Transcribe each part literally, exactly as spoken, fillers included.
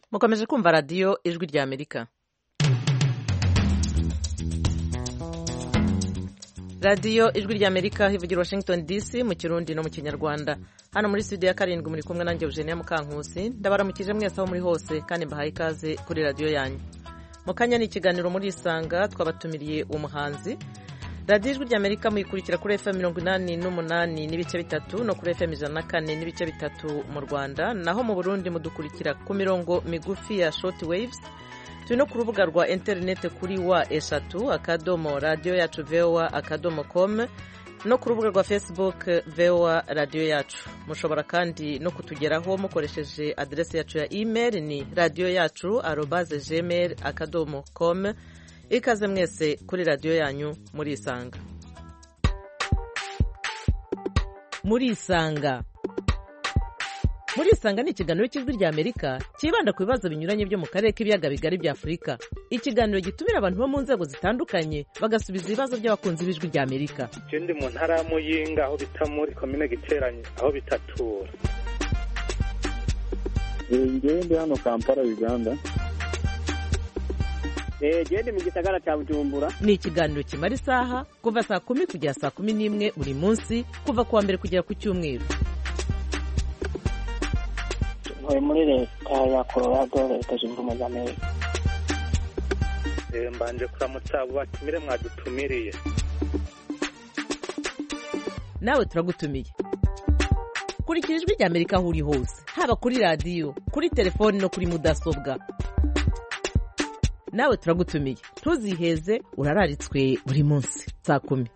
mukomeje kumva radiyo ijwi rya amerika. radiyo ijwi rya amerika hivugira washington dc mu kirundi no mu kinyarwanda. hano muri studio ya karindwi muri kumwe nanjye Eugenia Mukankusi, ndabaramukije mwese aho muri hose kandi mbahaye ikaze kuri radiyo yanyu. mu kanya ni ikiganiro muri Isanga, twabatumiriye umuhanzi. radiyo ijwi rya amerika muyikurikira kuri efemu mirongo inani n'umunani n'ibice bitatu no kuri efemu ijana na kane n'ibice bitatu mu Rwanda, naho mu Burundi mudukurikira ku mirongo migufi ya short waves. turi no ku rubuga rwa interineti kuri wa eshatu akadomo radiyo yacu voa akadomo com no ku rubuga rwa facebook voa radiyo yacu. mushobora kandi no kutugeraho mukoresheje aderesi yacu ya email ni radiyo yacu arobaze gmail akadomo com. ikaze mwese kuri radiyo yanyu muri Isanga. muri Isanga muri Isanga ni ikiganiro cy'ijwi rya Amerika kibanda ku bibazo binyuranye byo mu karere k'ibiyaga bigari bya Afurika. ikiganiro gitumira abantu bo mu nzego zitandukanye bagasubiza ibibazo by'abakunzi b'ijwi rya Amerika. Ikindi mu ntara ya Muyinga aho bita muri komine Giteranye aho bitatura. Ngewe ndi hano Kampala Uganda. Gende mu gisagara cya Bujumbura. Ni ikiganiro kimara isaha kuva saa kumi kugera saa kumi n'imwe buri munsi kuva kuwa mbere kugera ku cyumweru. Ntuye muri leta ya Colorado, leta zunze ubumwe za Amerika. Mbanje kuramutsa abo batumire mwadutumiriye. Nawe turagutumiye. Kurikira ijwi rya Amerika aho uri hose, haba kuri radiyo, kuri telefoni no kuri mudasobwa. nawe turagutumiye, ntuziheze, urararitswe buri munsi saa kumi.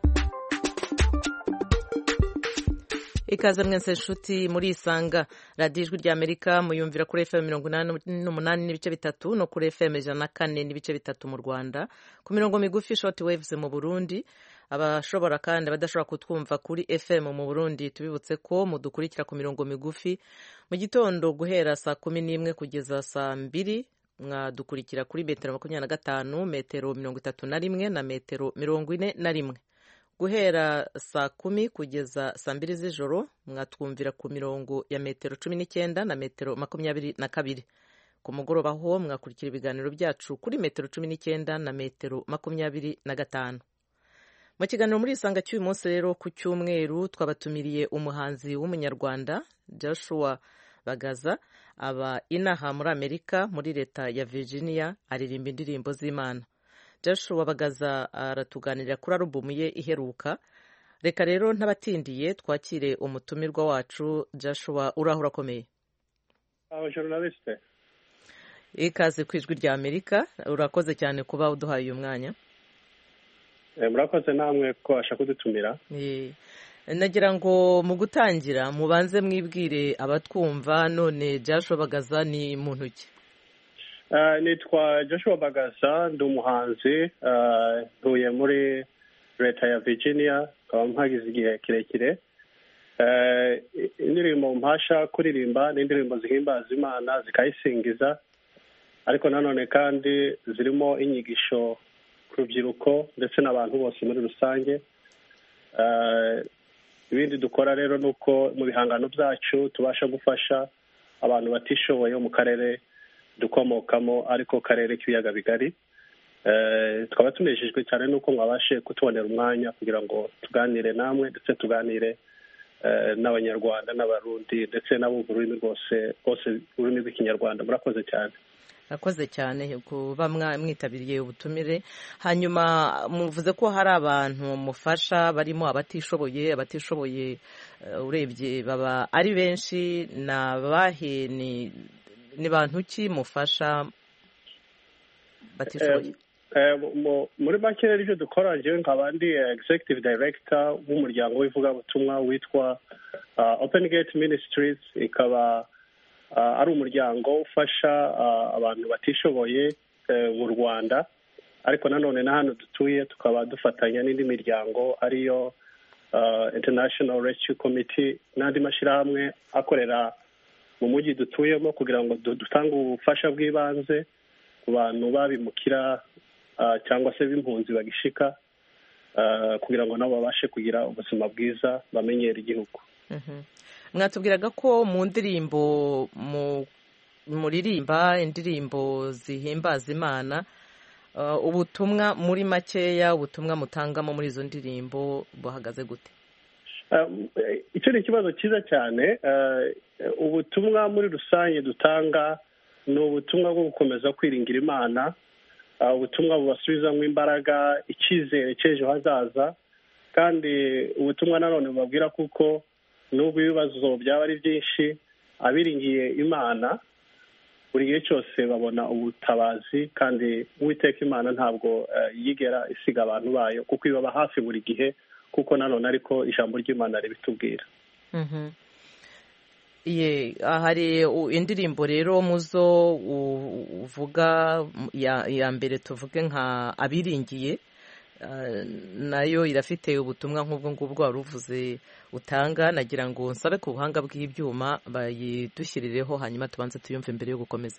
ikaze mwese nshuti muri Isanga. radiyo ijwi rya Amerika muyumvira kuri efemu mirongo inani n'umunani n'ibice bitatu no kuri efemu ijana na kane n'ibice bitatu mu Rwanda, ku mirongo migufi short waves mu Burundi. abashobora kandi abadashobora kutwumva kuri efemu mu Burundi, tubibutse ko mudukurikira ku mirongo migufi mu gitondo guhera saa kumi n'imwe kugeza saa mbiri. mwadukurikira kuri metero makumyabiri na gatanu, metero mirongo itatu na rimwe na metero mirongo ine na rimwe. guhera saa kumi kugeza saa mbiri z'ijoro mwatwumvira ku mirongo ya metero cumi n'icyenda na metero makumyabiri na kabiri. ku mugoroba ho mwakurikira ibiganiro byacu kuri metero cumi n'icyenda na metero makumyabiri na gatanu. mu kiganiro muri Isanga cy'uyu munsi rero ku cyumweru twabatumiriye umuhanzi w'umunyarwanda Joshua Bagaza, aba inaha muri Amerika muri leta ya Virginia, aririmba indirimbo z'Imana. Joshua Bagaza aratuganirira kuri alubumu ye iheruka. Reka rero ntabatindiye twakire umutumirwa wacu. Joshua, uraho urakomeye? Aba journaliste. Ikaze ku ijwi rya Amerika, urakoze cyane kuba uduhaye uyu mwanya. Eh, murakoze namwe ko ashaka kudutumira. Eh. nagira ngo mu gutangira mubanze mwibwire abatwumva. none Joshua Bagaza ni muntu ki? Uh, nitwa Joshua Bagaza, ndi umuhanzi, uh, ntuye muri leta ya Virginia, nkaba mpagize igihe kirekire. Uh, indirimbo mpasha kuririmba ni indirimbo zihimbaza Imana zikayisingiza, ariko nanone kandi zirimo inyigisho ku rubyiruko ndetse n'abantu bose muri rusange. Uh, ibindi dukora rero nuko mu bihangano byacu tubasha gufasha abantu batishoboye mu karere dukomokamo, ariko karere k'ibiyaga bigari. Eh, twaba tunejejwe cyane nuko mwabashe kutubonera umwanya kugira ngo tuganire namwe ndetse tuganire eh, n'abanyarwanda n'abarundi ndetse n'abumva ururimi rwose bose ururimi rw'ikinyarwanda. murakoze cyane. Akoze cyane kuba mwitabiriye ubutumire. hanyuma muvuze ko hari abantu mufasha barimo abatishoboye. abatishoboye uh, urebye baba ari benshi. nabahe ni ni bantu ki mufasha batishoboye? Eh, eh, muri make ibyo dukora, njyewe nkaba ndi executive director w'umuryango w'ivugabutumwa witwa uh, Open Gate Ministries. ikaba Uh, ari umuryango ufasha uh, abantu batishoboye uh, mu Rwanda, ariko nanone na hano dutuye tukaba dufatanya n'indi miryango ariyo uh, International Rescue Committee n'andi mashyirahamwe akorera mu mujyi dutuyemo kugira ngo dutange ubufasha bw'ibanze ku bantu babimukira uh, cyangwa se b'impunzi bagishika, uh, kugira ngo nabo babashe kugira ubuzima bwiza, bamenyera igihugu. mm-hmm. mwatubwiraga ko mu ndirimbo muririmba indirimbo zihimbaza Imana, ubutumwa muri makeya ubutumwa mutangamo muri izo ndirimbo buhagaze gute? Icyo ni ikibazo cyiza cyane. Ubutumwa muri rusange dutanga ni ubutumwa bwo gukomeza kwiringira Imana, ubutumwa bubasubizamo imbaraga, icyizere cy'ejo hazaza, kandi ubutumwa nanone bubabwira kuko nubwo ibibazo byaba ari byinshi, abiringiye Imana buri gihe cyose babona ubutabazi, kandi Uwiteka Imana ntabwo yigera isiga abantu bayo kuko ibaba hafi buri gihe, kuko nanone ariko ijambo ry'Imana ribitubwira. Ye, hari indirimbo rero muzo uvuga ya mbere tuvuge nka abiringiye, nayo irafite ubutumwa nk'ubwo ngubwo wari uvuze utanga. nagira ngo nsabe ku buhanga bw'ibyuma bayidushyirireho hanyuma tubanze tuyumve mbere yo gukomeza.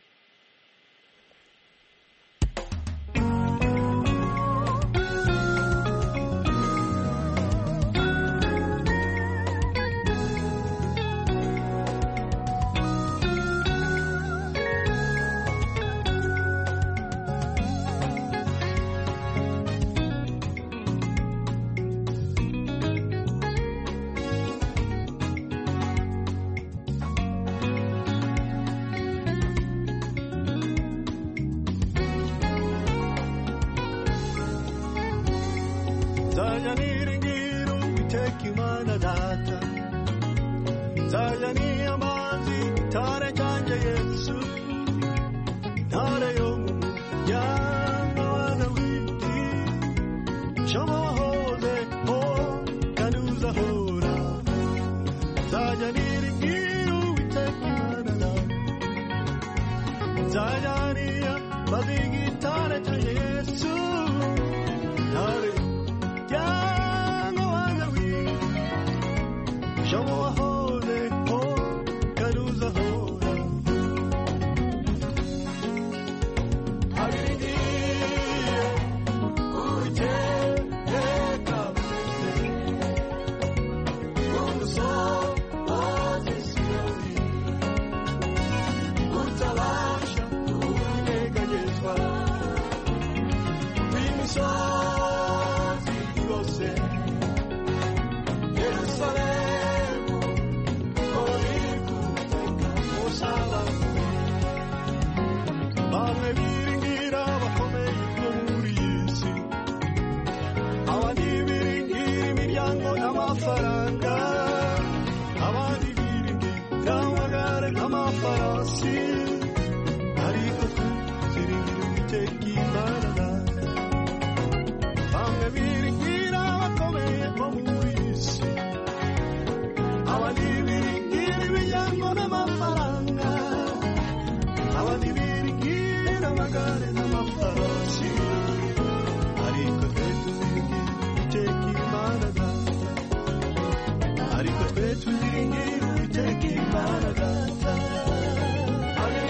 Ariko twe tuziringira Uwiteka Imana Data.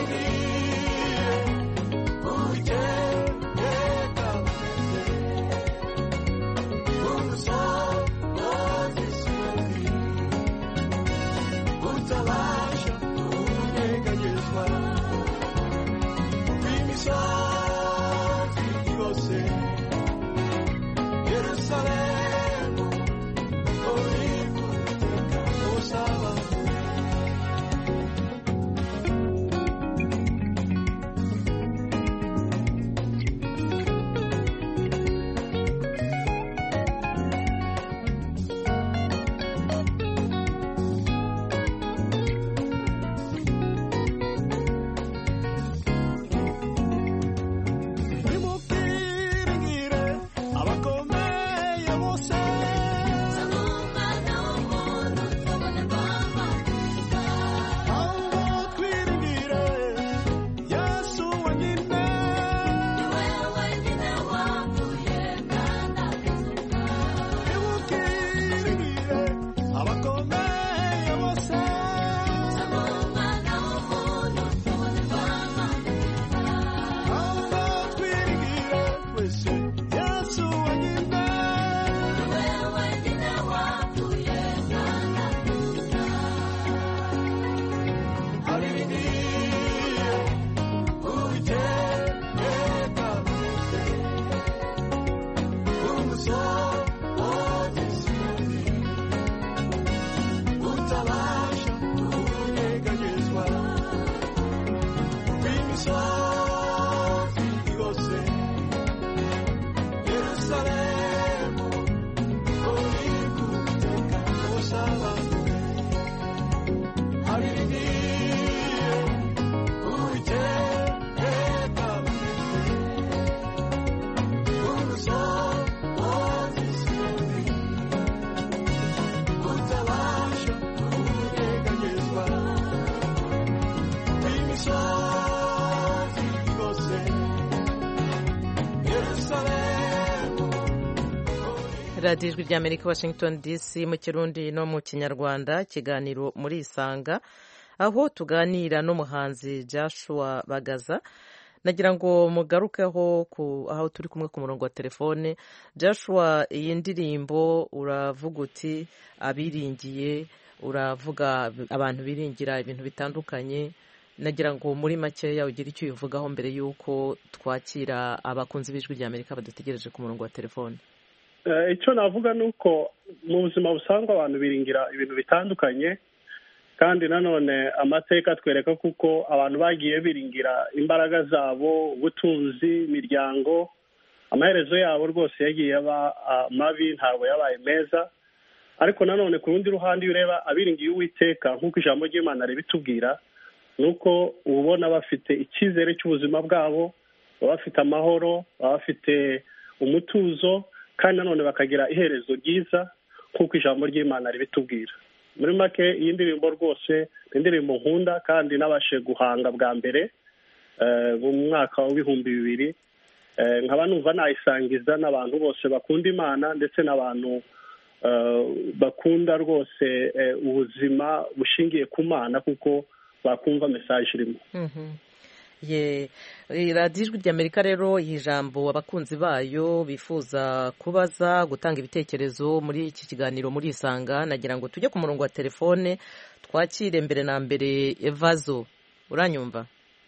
radiyo ijwi ry'amerika washington dc mu kirundi no mu kinyarwanda, ikiganiro muri isanga, aho tuganira n'umuhanzi Joshua Bagaza. Nagira ngo mugarukeho ku aho turi kumwe ku murongo wa telefone. Joshua, iyi ndirimbo uravuga uti abiringiye, uravuga abantu biringira ibintu bitandukanye. Nagira ngo muri makeya ugire icyo uyivugaho mbere y'uko twakira abakunzi b'ijwi ry'Amerika badutegereje ku murongo wa telefone. Icyo navuga ni uko mu buzima busanzwe abantu biringira ibintu bitandukanye, kandi nanone amateka atwereka kuko abantu bagiye biringira imbaraga zabo, ubutunzi, imiryango, amaherezo yabo rwose yagiye aba mabi, ntabwo yabaye meza. Ariko nanone ku rundi ruhande iyo ureba abiringiye Uwiteka nk'uko ijambo ry'Imana ribitubwira, ni uko ubona bafite icyizere cy'ubuzima bwabo, baba bafite amahoro, baba bafite umutuzo, kandi nanone bakagira iherezo ryiza nk'uko ijambo ry'Imana ribitubwira. Muri make iyi ndirimbo rwose ni indirimbo nkunda kandi nabashe guhanga bwa mbere mu mwaka w'ibihumbi bibiri. Nkaba numva nayisangiza n'abantu bose bakunda Imana ndetse n'abantu bakunda rwose ubuzima bushingiye ku Mana, kuko bakumva message irimo. Ye radiyo ijwi ry'Amerika rero iyi jambo abakunzi bayo bifuza kubaza, gutanga ibitekerezo muri iki kiganiro muri isanga. Nagira ngo tujye ku murongo wa telefone twakire mbere na mbere Vazo. Uranyumva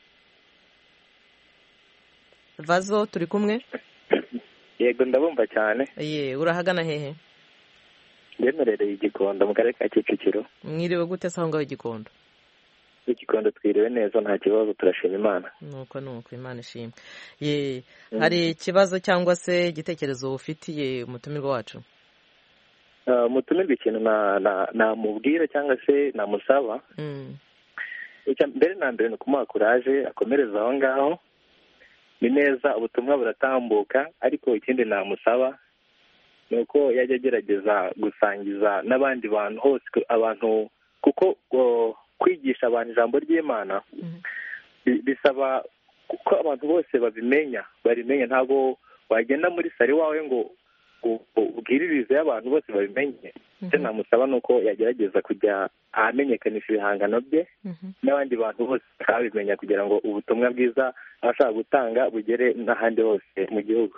Vazo? Turi kumwe? Yego ndabumva cyane. Ye urahagana hehe? Ndemerereye Igikondo mu karere ka Kicukiro. Mwiriwe gute se aho ngaho Igikondo? Igikondo twiriwe neza, nta kibazo, turashima Imana. Nuko nuko Imana ishimwe. Ye mm. Hari ikibazo cyangwa se igitekerezo ufitiye umutumirwa wacu? Uh, umutumirwa ikintu na na namubwira cyangwa se namusaba. Mm. Icya mbere na mbere ni kumuha courage, akomereza aho ngaho. Ni neza ubutumwa buratambuka, ariko ikindi namusaba nuko yajya agerageza gusangiza n'abandi bantu hose, abantu kuko uh, kwigisha abantu ijambo ry'Imana bisaba ko abantu bose babimenya barimenya. Ntabwo wagenda muri sari wawe ngo ubwiririze abantu bose babimenye. Icyo namusaba ni uko yagerageza kujya ahamenyekanisha ibihangano bye n'abandi bantu bose bakabimenya, kugira ngo ubutumwa bwiza abashaka gutanga bugere n'ahandi hose mu gihugu.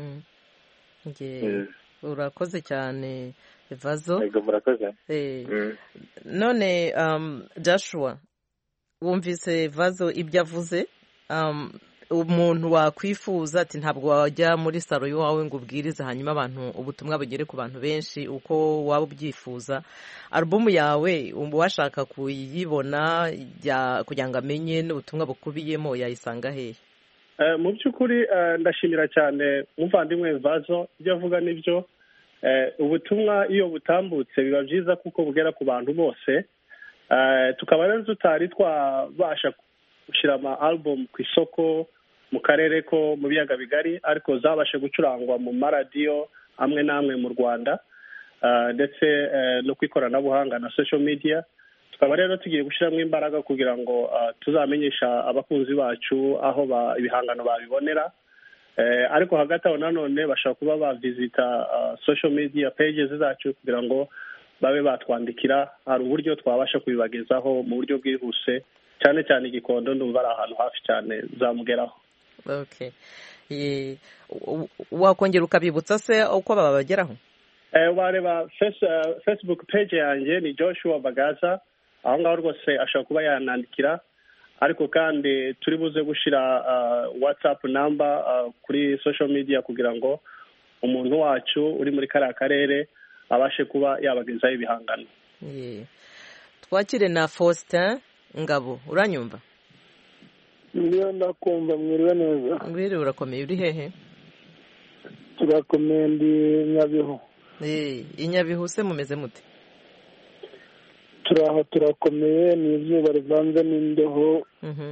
Urakoze cyane Vazo. Yego murakoze. Eh. Mm. None um, Joshua, wumvise Vazo ibyo avuze, um, umuntu wakwifuza ati ntabwo wajya muri saro yawe ngo ubwirize hanyuma abantu ubutumwa bugere ku bantu benshi uko waba ubyifuza. Album yawe washaka kuyibona kugira ngo amenye n'ubutumwa bukubiyemo yayisanga hehe? Uh, mu by'ukuri uh, ndashimira cyane umuvandimwe Vazo, ibyo avuga nibyo. Ubutumwa iyo butambutse biba byiza kuko bugera ku bantu bose. Tukaba rero tutari twabasha gushyira ama album ku isoko mu karere ko mu biyaga bigari, ariko zabashe gucurangwa mu maradiyo amwe n'amwe mu Rwanda ndetse no ku ikoranabuhanga na social media. Tukaba rero tugiye gushyiramo imbaraga kugira ngo tuzamenyesha abakunzi bacu aho ibihangano babibonera. Eh, ariko hagati aho nanone bashaka kuba bavizita uh, social media pages zacu kugira ngo babe batwandikira. Hari uburyo twabasha kubibagezaho mu buryo bwihuse, cyane cyane Igikondo ndumva ari ahantu hafi cyane zamugeraho. Okay. Ye wakongera ukabibutsa se uko babageraho? Eh, wareba face, uh, Facebook page yanjye ni Joshua Bagaza, aho ngaho rwose ashaka kuba yanandikira. Ariko kandi turi buze gushyira uh, WhatsApp number uh, kuri social media kugira ngo umuntu wacu uri muri kariya karere abashe kuba yabagezaho ibihangano. Yeah. Twakire na Faustin Ngabo. Uranyumva? Ndiyo ndakumva. Mwiriwe neza. Mwiriwe, urakomeye. Uri hehe? Turakomeye, ndi Nyabihu. Eh, Inyabihu se mumeze mute? Turaho turakomeye, ni izuba rivanze n'imbeho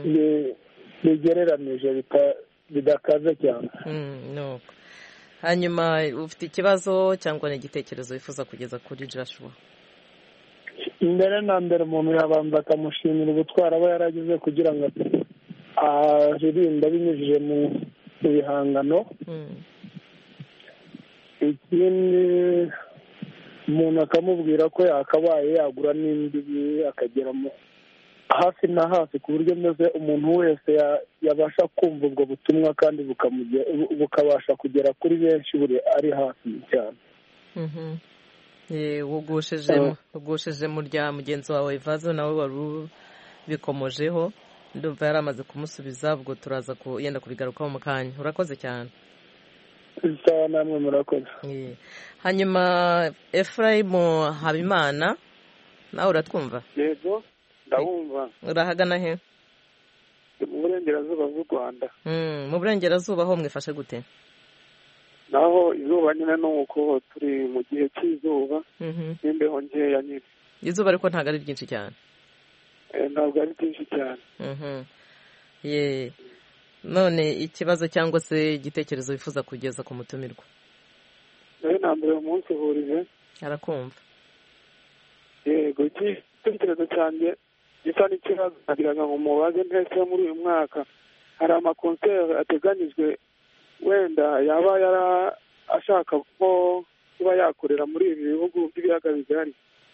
bigereranije bidakaze cyane. Mm, no. Hanyuma ufite ikibazo cyangwa n'igitekerezo wifuza kugeza kuri Joshua? Mbere na mbere umuntu yabanza akamushimira ubutwari aba yaragize kugira ngo aririmbe binyujije mu bihangano. ikindi umuntu akamubwira ko yakabaye yagura n'indi akageramo hafi na hafi ku buryo mbese umuntu wese yabasha kumva ubwo butumwa kandi bukabasha kugera kuri benshi buri ari hafi cyane. ugusheje mu rya mugenzi wawe Ivazo nawe wari ubikomojeho ndumva yari amaze kumusubiza ubwo turaza yenda kubigarukaho mu kanya. Urakoze cyane. Sawa namwe murakoze. Hanyuma Ephraim Habimana nawe uratwumva? Yego ndabumva. Urahagana he? Mu burengerazuba bw'u Rwanda. Mu burengerazuba ho mwifashe gute? Naho izuba nyine nuko turi mu gihe cy'izuba n'imbeho nkeya nyine. Izuba ariko ntabwo ari ryinshi cyane. Ntabwo ari byinshi cyane. Ye none ikibazo cyangwa se igitekerezo wifuza kugeza ku mutumirwa? Nawe nambere umunsi uhurije. Arakumva. Yego igitekerezo cyanjye gisa n'ikibazo nagiraga ngo mubaze ntese muri uyu mwaka hari amakonseri ateganyijwe wenda yaba yara ashaka ko kuba yakorera muri ibi bihugu by'ibiyaga bigari.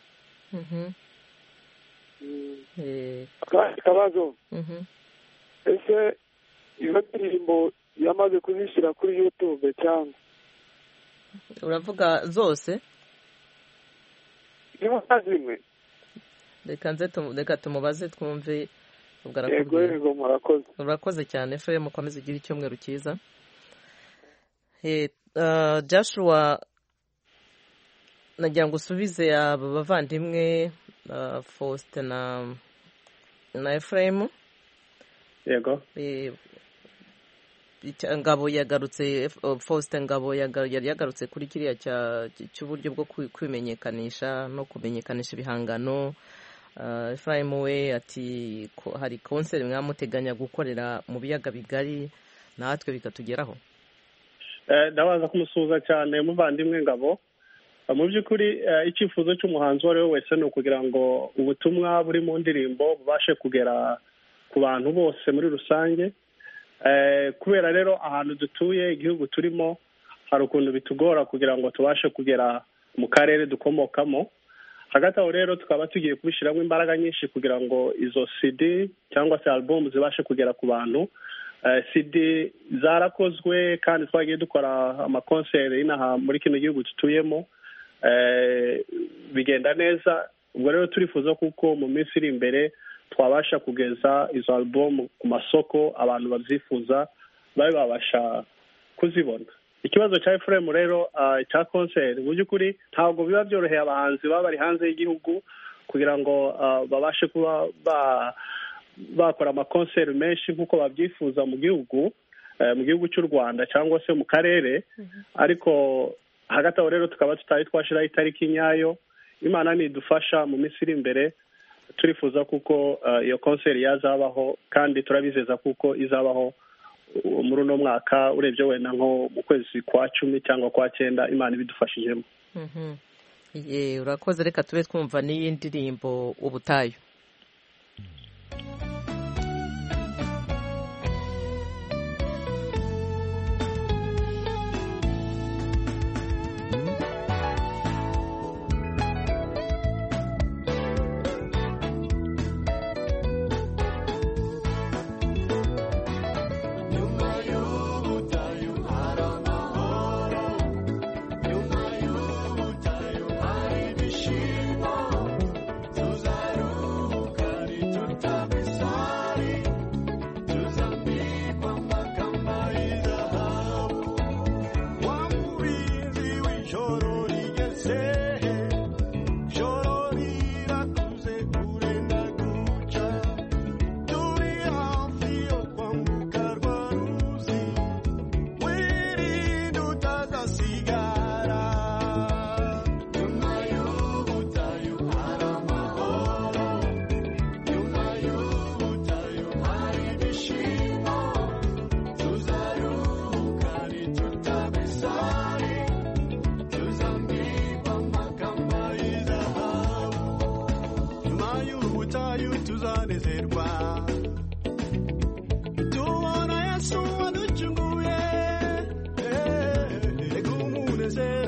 Akabazo ese izo ndirimbo yamaze kuzishyira kuri YouTube cyangwa uravuga zose? Niba zimwe reka nze reka tumubaze twumve. Yego yego murakoze. Urakoze cyane Ephraim, mukomeze ugire icyumweru cyiza. Joshua nagira ngo usubize aba bavandimwe Faustin na na Ephraim. Yego. Ngabo yagarutse Faustin Ngabo yari yagarutse kuri kiriya cy'uburyo bwo kwimenyekanisha no kumenyekanisha ibihangano. Ephraim we ati hari konseri mwamuteganya gukorera mu biyaga bigari natwe bikatugeraho. Ndabaza kumusuhuza cyane muvandimwe Ngabo. Mu by'ukuri icyifuzo cy'umuhanzi uwo ari we wese ni ukugira ngo ubutumwa buri mu ndirimbo bubashe kugera ku bantu bose muri rusange. Kubera rero ahantu dutuye igihugu turimo hari ukuntu bitugora kugira ngo tubashe kugera mu karere dukomokamo. Hagati aho rero tukaba tugiye kubishyiramo imbaraga nyinshi kugira ngo izo C D cyangwa se album zibashe kugera ku bantu. C D zarakozwe kandi twagiye dukora amakonseri inaha muri kino gihugu tutuyemo bigenda neza. Ubwo rero turifuza kuko mu minsi iri imbere twabasha kugeza izo album ku masoko abantu babyifuza babe babasha kuzibona. Ikibazo cya Ephraim rero cya konseri mu by'ukuri ntabwo biba byoroheye abahanzi baba bari hanze y'igihugu kugira ngo babashe kuba bakora amakonseri menshi nk'uko babyifuza mu gihugu mu gihugu cy'u Rwanda cyangwa se mu karere. Ariko hagati aho rero tukaba tutari twashiraho itariki nyayo. Imana nidufasha mu minsi iri imbere turifuza kuko iyo konseri yazabaho kandi turabizeza kuko izabaho muri uno mwaka urebye wenda nko mu kwezi kwa cumi cyangwa kwa cyenda Imana ibidufashijemo. Urakoze. Reka tube twumva n'iyi ndirimbo Ubutayu. Tubona Yesu waducunguye, reka umunezero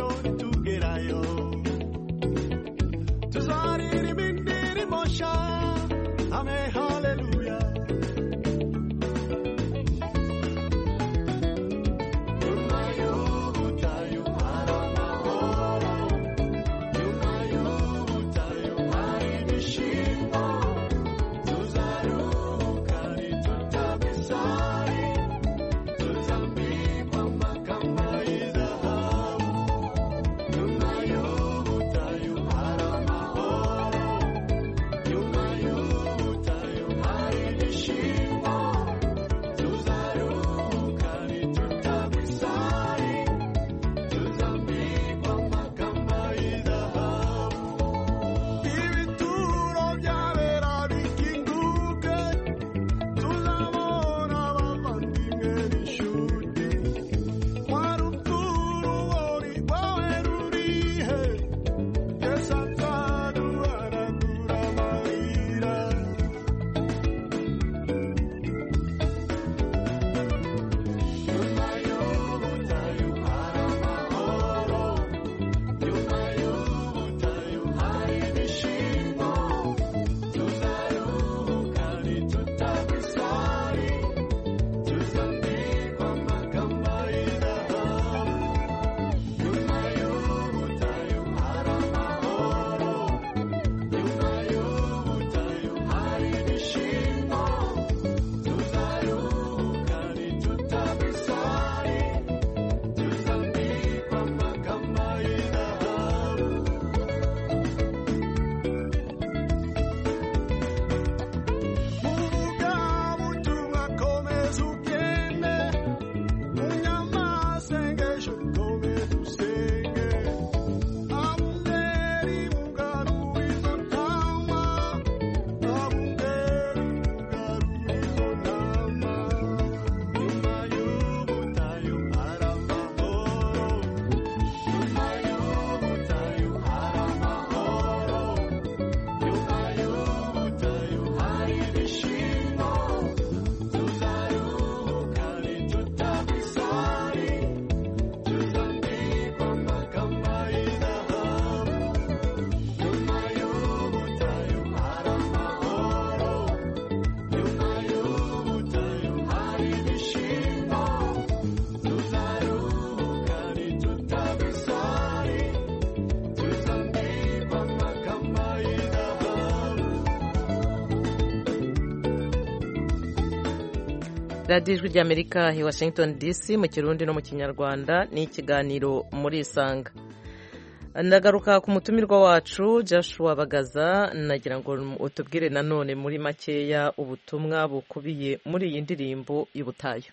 radiyo ijwi ry'amerika i washington dc mu kirundi no mu kinyarwanda ni ikiganiro muri isanga. ndagaruka ku mutumirwa wacu Joshua Bagaza, nagira ngo utubwire nanone muri makeya ubutumwa bukubiye muri iyi ndirimbo y'ubutayu.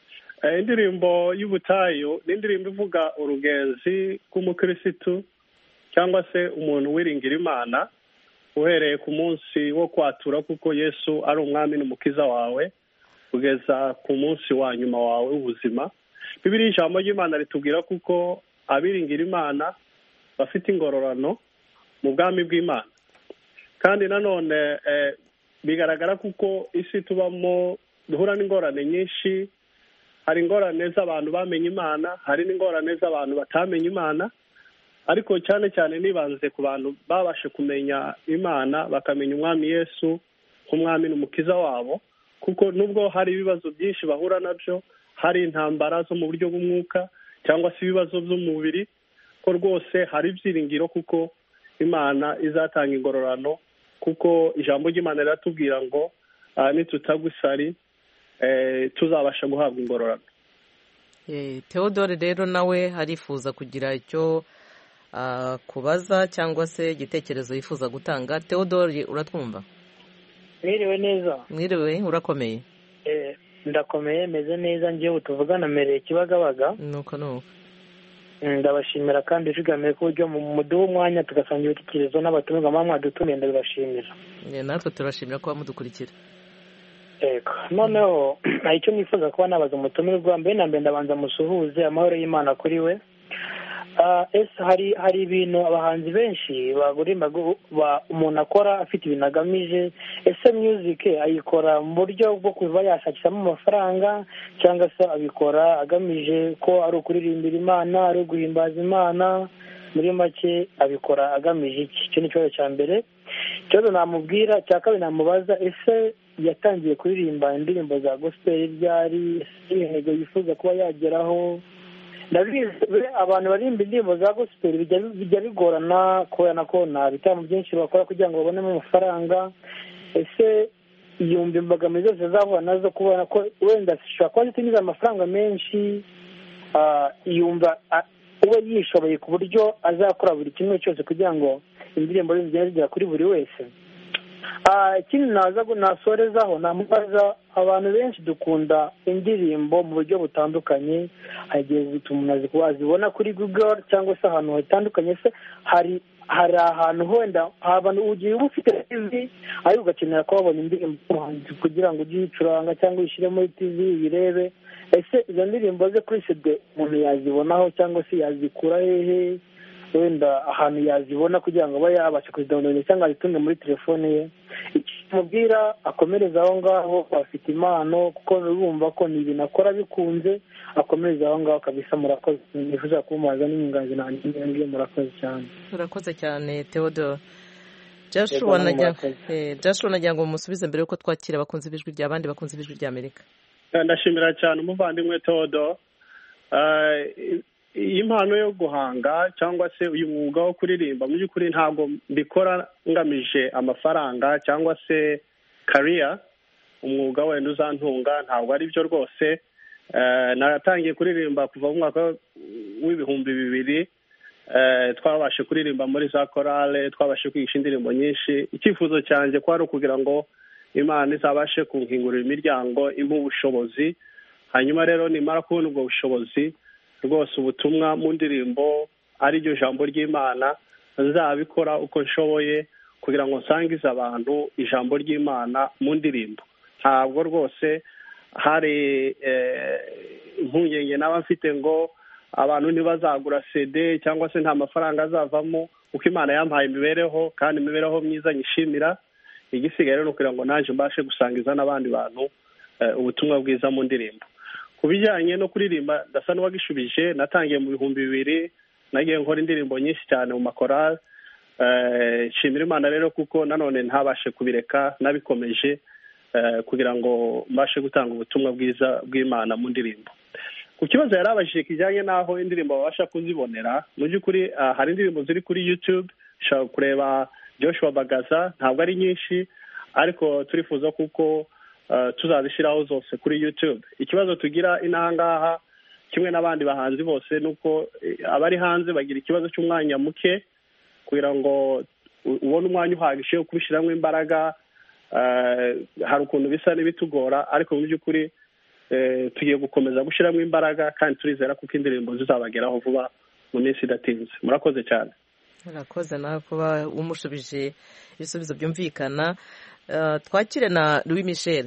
indirimbo y'ubutayu ni indirimbo ivuga urugenzi rw'umukirisitu cyangwa se umuntu wiringira Imana uhereye ku munsi wo kwatura kuko Yesu ari umwami n'umukiza wawe kugeza ku munsi wa nyuma wawe w'ubuzima. Bibiliya ijambo ry'Imana ritubwira kuko abiringira Imana bafite ingororano mu bwami bw'Imana. Kandi nanone eh, bigaragara kuko isi tubamo duhura n'ingorane nyinshi. Hari ingorane z'abantu bamenye Imana, hari n'ingorane z'abantu batamenye Imana, ariko cyane cyane nibanze ku bantu babashe kumenya Imana bakamenya umwami Yesu nk'umwami n'umukiza wabo, kuko nubwo hari ibibazo byinshi bahura nabyo, hari intambara zo mu buryo bw'umwuka cyangwa se ibibazo by'umubiri, ko rwose hari ibyiringiro kuko Imana izatanga ingororano, kuko ijambo ry'Imana riratubwira ngo uh, nitutagwa isari eh, tuzabasha guhabwa ingororano. Eh, Theodore rero nawe harifuza kugira icyo uh, kubaza cyangwa se igitekerezo yifuza gutanga. Theodore, uratwumva? Mwiriwe neza. Mwiriwe, urakomeye? Eh, ndakomeye, meze neza, ngiye utuvugana mereye Kibagabaga. Nuko nuko. Ndabashimira kandi ijigamiye ku buryo mu muduha umwanya tugasangira ibitekerezo n'abatumirwa mamwe dutumiye, ndabashimira. Eh, natwe turashimira ko bamudukurikira. Ego, noneho hari icyo nifuza kuba nabaza umutumirwa. Mbere na mbere ndabanza musuhuze amahoro y'Imana kuri we. Uh, ese hari hari ibintu abahanzi benshi bagurimba umuntu akora afite ibintu agamije. Ese music ayikora mu buryo bwo kuba yashakishamo amafaranga cyangwa se abikora agamije ko ari ukuririmbira Imana, ari guhimbaza Imana? Muri make abikora agamije iki? Icyo ni ikibazo cya mbere. Ikibazo namubwira cya kabiri namubaza, ese yatangiye kuririmba indirimbo za gospel ryari? Intego yifuza kuba yageraho? Ndabizi abantu barimba indirimbo za gospel bijya bigorana kubera ko nta bitaramo byinshi bakora kugira ngo babonemo amafaranga. Ese yumva imbogamizi zose zahura nazo kubona ko wenda zishobora kuba zitinjiza amafaranga menshi, yumva uba yishoboye ku buryo azakora buri kimwe cyose kugira ngo indirimbo zigende zigera kuri buri wese? Ikindi naza nasorezaho namubaza, abantu benshi dukunda indirimbo mu buryo butandukanye, hageze umuntu wazibona kuri Google cyangwa se ahantu hatandukanye. Se hari hari ahantu wenda abantu ugiye uba ufite T V ariko ugakenera ko wabona indirimbo kugira ngo ujye uyicuranga cyangwa uyishyire muri T V uyirebe. Ese izo ndirimbo ze kuri C D umuntu yazibonaho cyangwa se yazikura hehe? Wenda ahantu yazibona kugira ngo abe yabasha kuzidondora cyangwa azitunge muri telefone ye. Ikimubwira akomereza aho ngaho, afite impano kuko urumva ko ni ibintu akora bikunze, akomereza aho ngaho kabisa. Murakoze, nifuza kumubaza n'inyunganizi nanjye. Murakoze cyane. Urakoze cyane Theodore. Joshua najya eh Joshua najya ngo musubize mbere yuko twakira abakunzi b'ijwi rya bandi bakunzi b'ijwi rya Amerika. Ndashimira cyane umuvandimwe Theodore. Uh, iyi mpano yo guhanga cyangwa se uyu mwuga wo kuririmba mu by'ukuri ntabwo mbikora ngamije amafaranga cyangwa se career, umwuga wenda uzantunga, ntabwo ari byo rwose. Uh, naratangiye kuririmba kuva mu mwaka w'ibihumbi bibiri. Uh, twabashe kuririmba muri za korale, twabashe kwigisha indirimbo nyinshi. Icyifuzo cyanjye ko ari ukugira ngo Imana izabashe kunkingurira imiryango, impa ubushobozi, hanyuma rero nimara kubona ubwo bushobozi rwose ubutumwa mu ndirimbo ari ryo jambo ry'Imana nzabikora uko nshoboye kugira ngo nsangize abantu ijambo ry'Imana mu ndirimbo. Ntabwo rwose hari impungenge naba mfite ngo abantu ntibazagura C D cyangwa se nta mafaranga azavamo, uko Imana yampaye imibereho kandi imibereho myiza nyishimira. Igisigaye rero kugira ngo naje mbashe gusangiza n'abandi bantu ubutumwa bwiza mu ndirimbo. Ku bijyanye no kuririmba ndasa n'uwagishubije, natangiye mu bihumbi bibiri, nagiye nkora indirimbo nyinshi cyane mu makorali. Nshimira Imana rero kuko nanone ntabashe kubireka, nabikomeje kugira ngo mbashe gutanga ubutumwa bwiza bw'Imana mu ndirimbo. Ku kibazo yarabashije kijyanye n'aho indirimbo babasha kuzibonera, mu by'ukuri hari indirimbo ziri kuri YouTube, ushobora kureba Joshua Bagaza, ntabwo ari nyinshi ariko turifuza kuko tuzazishyiraho zose kuri YouTube. Ikibazo tugira inahangaha kimwe n'abandi bahanzi bose nuko abari hanze bagira ikibazo cy'umwanya muke kugira ngo ubone umwanya uhagije wo kubishyiramo imbaraga. Hari ukuntu bisa n'ibitugora, ariko mu by'ukuri tugiye gukomeza gushyiramo imbaraga kandi turizera kuko indirimbo zizabageraho vuba mu minsi idatinze. Murakoze cyane. murakoze nawe kuba umushubije ibisubizo byumvikana. Twakire na Louis Michel.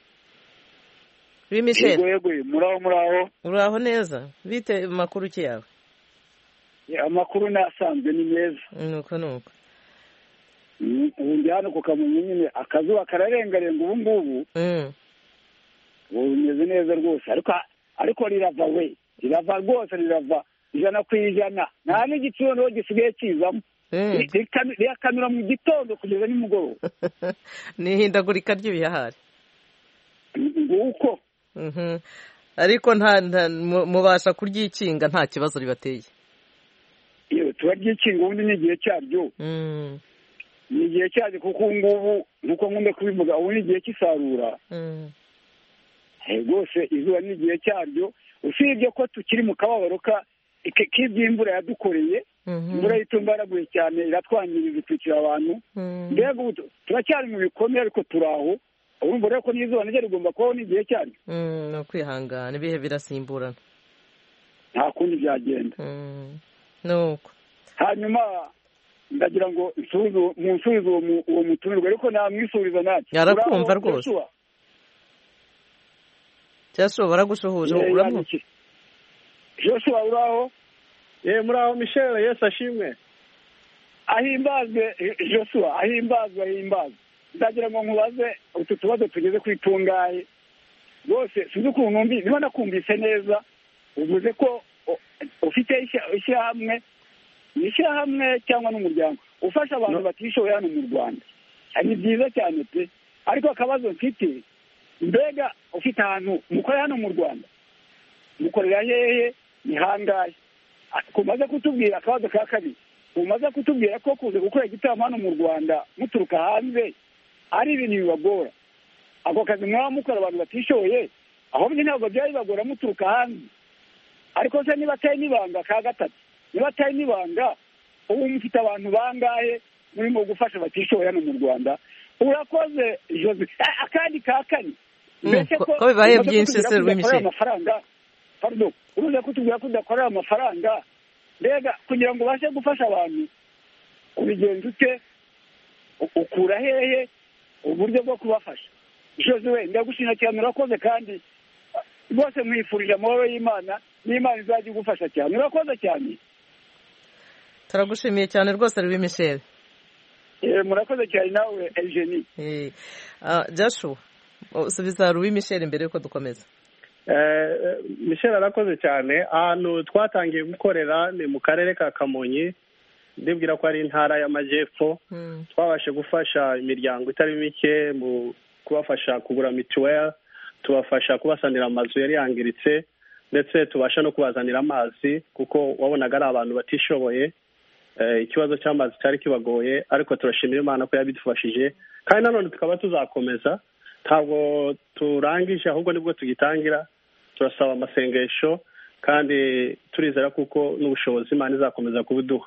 Louis Michel, yego yego, muraho muraho. uraho neza? Bite makuru ki yawe? Amakuru nasanzwe ni meza. Nuko nuko. Ubu ndi hano ku Kamonyi nyine, akazuba kararengarenga ubu ngubu. Mm. Ubu bimeze neza rwose, ariko ariko rirava we, rirava rwose, rirava ijana ku ijana. Nta n'igiciro niho gisigaye kizamo. Rirakamira mu gitondo kugeza nimugoroba. N'ihindagurika ry'ibihahari. Nguko. Mhm. Ariko nta mubasha kuryikinga, nta kibazo ribateye. Iyo turaryikinga ubundi ni igihe cyaryo. Mm. Ni igihe cyaryo kuko ubu ngubu nuko nkunde kubivuga, ubu ni igihe cy'isarura. Mm. Rwose izuba ni igihe cyaryo, usibye ko tukiri mu kababaro k'iby'imvura yadukoreye. Imvura yitumbaraguye cyane iratwangiriza, itwikira abantu. Mbega ubu turacyari mu bikomeye ariko turaho. Urumva rero ko n'izuba niryo rigomba kubaho n'igihe cyaryo. Mm, no kwihangana, ibihe birasimburana. Nta kundi byagenda. Mm. Nuko. Hanyuma ndagira ngo munsubize uwo mutumirwa, ariko namwisuriza natwe. Yarakumva rwose. Joshua baragushuhuje uramu. Joshua uraho? Eh, muraho Michel, Yesu ashimwe. Ahimbazwe Joshua, ahimbazwe ahimbazwe. Ndagira ngo nkubaze utu tubazo tugeze kwitungaye. Rwose sinzi ukuntu numbi, niba nakumvise neza, uvuze ko ufite ishyirahamwe, ishyirahamwe cyangwa n'umuryango ufasha abantu batishoboye hano mu Rwanda. Ni byiza cyane pe, ariko akabazo mfite, mbega ufite ahantu mukorera hano mu Rwanda, mukorera hehe, ni hangahe? Kumaze kutubwira akabazo ka kabiri, umaze kutubwira ko kuze gukora igitaramo hano mu Rwanda muturuka hanze ari ibintu bibagora. Ako kazi mwaba mukora abantu batishoboye, ahubwo ntabwo byari bagora muturuka hanze. Ariko se niba atari n'ibanga ka gatatu, niba atari n'ibanga, ubu mufite abantu bangahe murimo gufasha batishoboye hano mu Rwanda? Urakoze Jose. Akandi ka kane, mbese ko bibaye byinshi se rw'imishe amafaranga. Pardon, uruze kutubwira ko udakorera amafaranga. Mbega kugira ngo ubashe gufasha abantu ubigenza ute, ukura hehe uburyo bwo kubafasha? Jose we, ndagushimira cyane, urakoze kandi rwose mwifurije amahoro y'Imana, n'Imana izajya igufasha cyane. Urakoze cyane. Turagushimiye cyane rwose Louis Michel. Eh, murakoze cyane nawe Eugenie. Eh, ah Joshua, usubiza Louis Michel mbere yuko dukomeza. Eh, Michel arakoze cyane. Ahantu twatangiye gukorera ni mu karere ka Kamonyi, ndibwira ko ari intara y'Amajyepfo. Mm. Twabashe gufasha imiryango itari mike mu kubafasha kugura mituweli, tubafasha kubasanira amazu yari yangiritse, ndetse tubasha no kubazanira amazi kuko wabonaga ari abantu batishoboye. Eh, ikibazo cy'amazi cyari kibagoye, ariko turashimira Imana ko yabidufashije, kandi nanone tukaba tuzakomeza. Ntabwo turangije, ahubwo nibwo tugitangira. Turasaba amasengesho kandi turizera kuko n'ubushobozi Imana izakomeza kubuduha.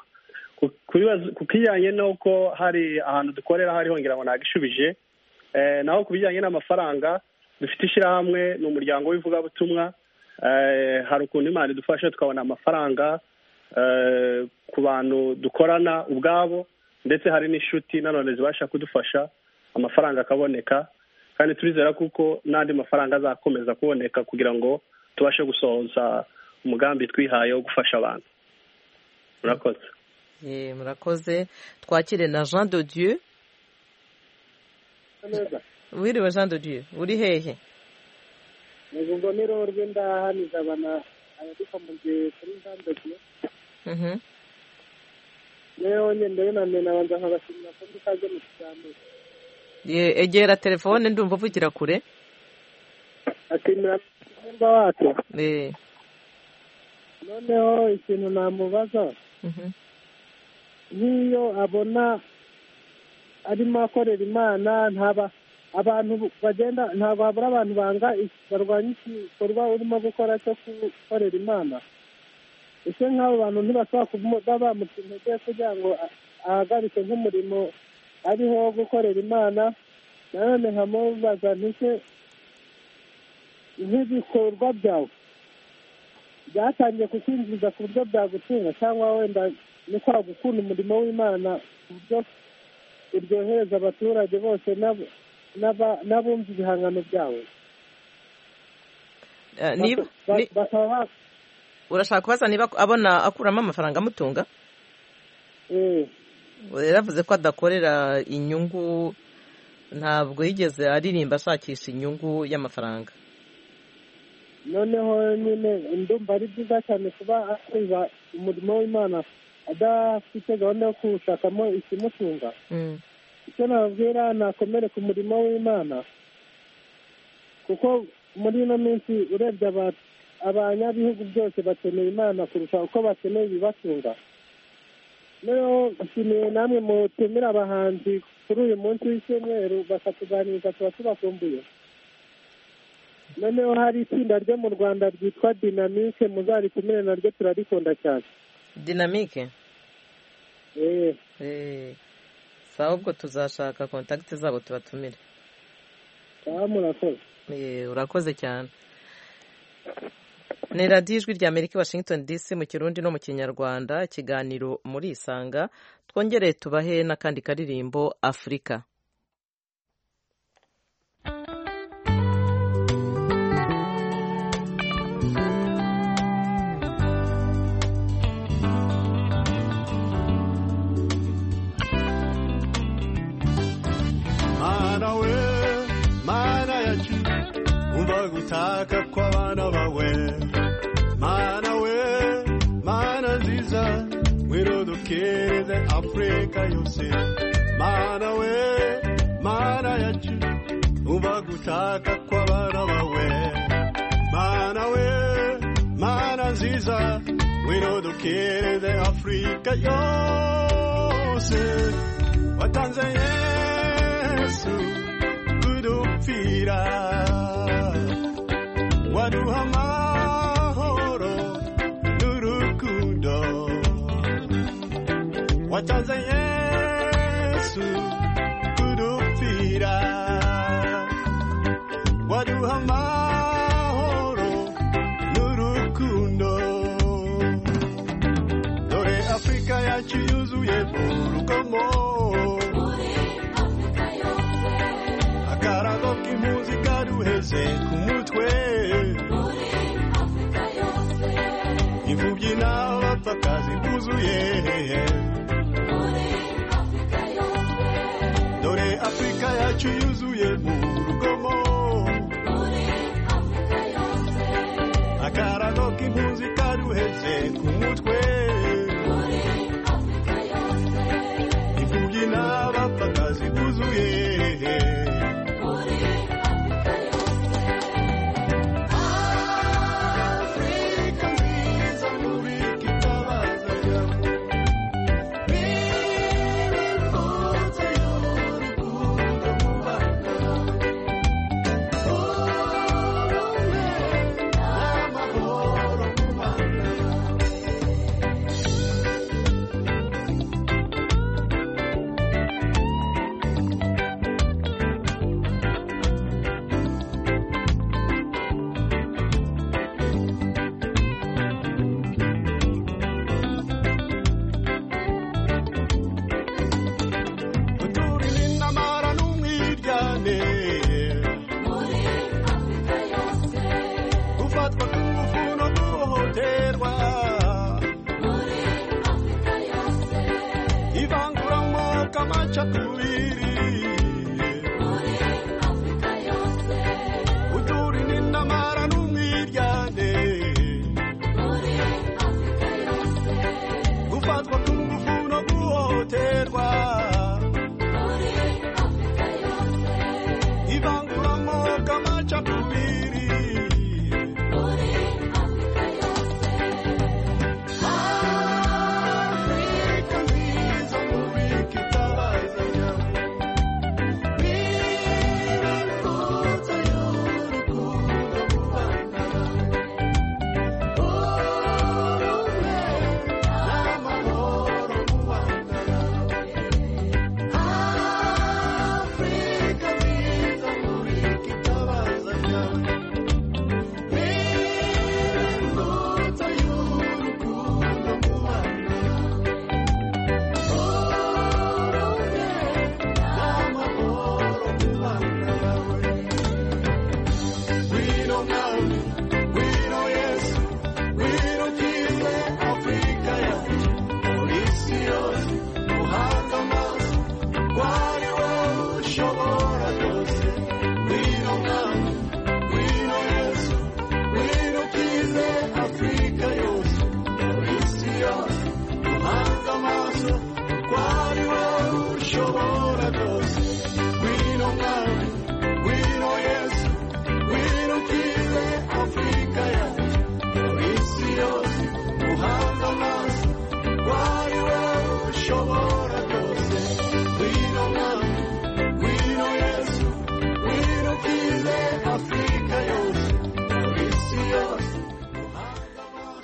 Kukijyanye n'uko hari ahantu dukorera hari hongera ngo nagishubije, eh, naho kubijyanye n'amafaranga dufite ishyirahamwe ni umuryango w'ivugabutumwa. Eh, hari ukuntu Imana idufasha tukabona amafaranga eh, ku bantu dukorana ubwabo, ndetse hari n'inshuti nanone zibasha kudufasha, amafaranga akaboneka, kandi turizera kuko n'andi mafaranga azakomeza kuboneka kugira ngo tubashe gusohoza umugambi twihaye wo gufasha abantu. Murakoze. Eh, murakoze. Twakire na Jean de Dieu. Wiriwe Jean de Dieu, uri hehe? Ngo nero rwenda haniza bana ariko muje kuri Jean de Dieu. Mhm. Leo nyende nane nabanza nkabashimira ko ndikaze mu cyambo. Ye egera telefone ndumva uvugira kure. Atimira mba wato. Eh. Noneho ikintu namubaza. Mhm. Niyo abona arimo akorera Imana ntaba abantu bagenda ntabwo habura abantu banga barwanya igikorwa urimo gukora cyo gukorera imana. ese nk'abo bantu ntibashobora kuba bamuca intege kugira ngo ahagarike nk'umurimo ariho wo gukorera imana? nanone nkamubaza ntise nk'ibikorwa byawe byatangiye kukwinjiza ku buryo byagutunga, cyangwa wenda ni kwa gukunda umurimo w'imana ku buryo uryohereza abaturage bose n'abumva ibihangano byawe? urashaka kubaza niba abona akuramo amafaranga amutunga? yaravuze ko adakorera inyungu, ntabwo yigeze aririmba ashakisha inyungu y'amafaranga. noneho nyine ndumva ari byiza cyane kuba akora umurimo w'imana adafite gahunda yo kuwushakamo ikimutunga. icyo nababwira nakomere ku murimo w'imana, kuko muri ino minsi urebye abanyabihugu byose bakeneye imana kurusha uko bakeneye ibibatunga. noneho nshimiye namwe mutumira abahanzi kuri uyu munsi w'icyumweru bakatuganiriza, tuba tubakumbuye. noneho hari itsinda ryo mu Rwanda ryitwa Dynamique, muzaritumire naryo turarikunda cyane. Dynamique? eh eh sawa, ubwo tuzashaka kontakiti zabo tubatumire. sawa, murakoze. eh urakoze cyane. ni radiyo ijwi rya Amerika Washington D C mu Kirundi no mu Kinyarwanda, ikiganiro muri Isanga. twongereye tubahe n'akandi karirimbo Afrika. gutaka kw'abana bawe, mana we mana nziza, wirodokereze Afrika yose. mana we mana yacu, umva gutaka kw'abana bawe, mana we mana nziza, wirodokereze Afrika yose. watanze Yesu kudupfira, waduha amahoro n'urukundo. watanze Yesu kudupfira, waduha amahoro n'urukundo. dore Afrika yacu yuzuye urugomo, akarago k'impunzi kaduheze ku mutwe. imfubyi n'abapfakazi buzuye, dore Afrika yacu yuzuye mu rugomo, akarago k'impunzi kaduheze ku mutwe. imfubyi n'abapfakazi buzuye,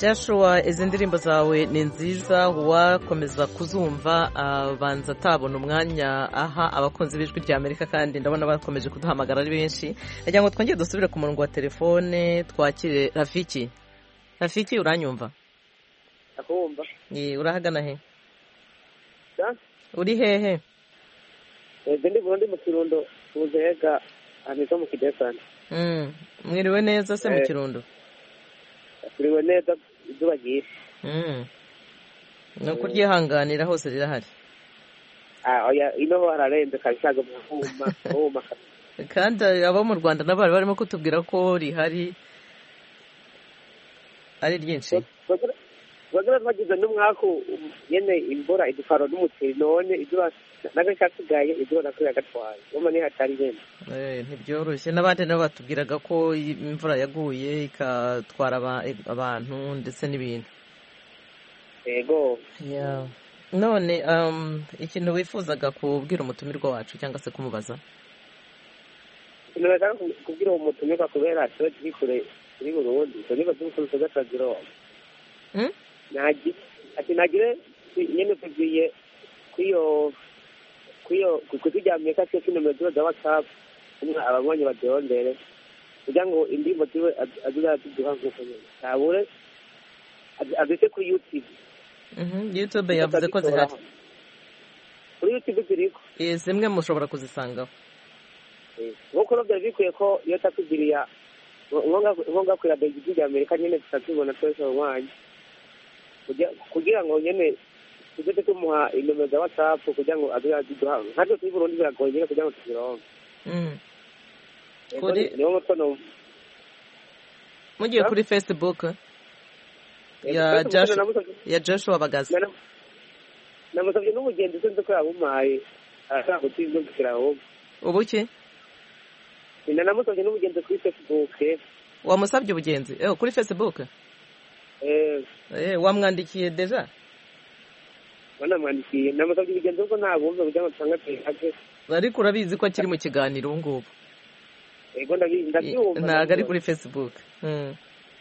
Joshua izi ndirimbo zawe ni nziza wakomeza kuzumva abanza atabona umwanya aha abakunzi b'ijwi rya Amerika kandi ndabona bakomeje kuduhamagara ari benshi kugira ngo twongere dusubire ku murongo wa telefone twakire Rafiki. Rafiki uranyumva? Akumva. Ni urahagana he? Da? Uri hehe? Eh ndi Burundi mu Kirundo uzega anizo mu Kidesani. Mm. Mwiriwe neza se mu Kirundo? Mwiriwe neza izuba ryinshi. Mm. No kuryihanganira hose rirahari. Ah oya ino hararenze kabishaga mu huma huma. Kandi abo mu Rwanda nabari barimo kutubwira ko rihari ari ryinshi. Bagara bagize n'umwako yene imvura idufaro n'umuceri none izuba nagashatugaye izuba nakwiye gatwaye. Umane hatari yene. Eh ntibyoroshye nabandi nabo batubwiraga ko imvura yaguye ikatwara abantu ndetse n'ibintu. Yego. Yeah. None um ikintu wifuzaga kubwira umutumirwa wacu cyangwa se kumubaza? Ninaga kubwira umutumirwa kubera cyo kuri kuri Burundi cyo niba cy'ukuntu gatagiro. Hmm? Naji ati nagire nyene kugiye kuyo kuyo kukujya Amerika cyo kino mezo za WhatsApp umwe ababonye badondere kugira ngo indimbo tiwe azura duha nkuko nyene tabure abise kuri YouTube. Mhm YouTube yavuze ko zihari. Kuri YouTube ziriko eh zimwe mushobora kuzisangaho. Eh nkuko no byabikuye ko iyo takugiriya ngonga ngonga kuri abegi ya Amerika nyene tutazibona twese umwanya kugira ngo nyene tujye tumuha inomero za WhatsApp kugira ngo aduha ntabwo turi Burundi biragoye kugira ngo tuzironke. Mm. Kuri niyo mutano mugiye kuri Facebook ya Joshua ya Joshua Bagaza. Namusabye n'umugenzi senze ko yabumaye ashaka kutizungukira aho. Ubuki? Ina namusabye n'umugenzi kuri Facebook. Wamusabye ubugenzi? Eh kuri Facebook? Eh eh wamwandikiye deja? Wana mwandikiye namusabye ubugenzi ko ntabumva kugira ngo tanga ake. Ariko urabizi ko akiri mu kiganiro ngubu. Ego ndabizi ndabyumva. Ntago ari kuri Facebook. Mm.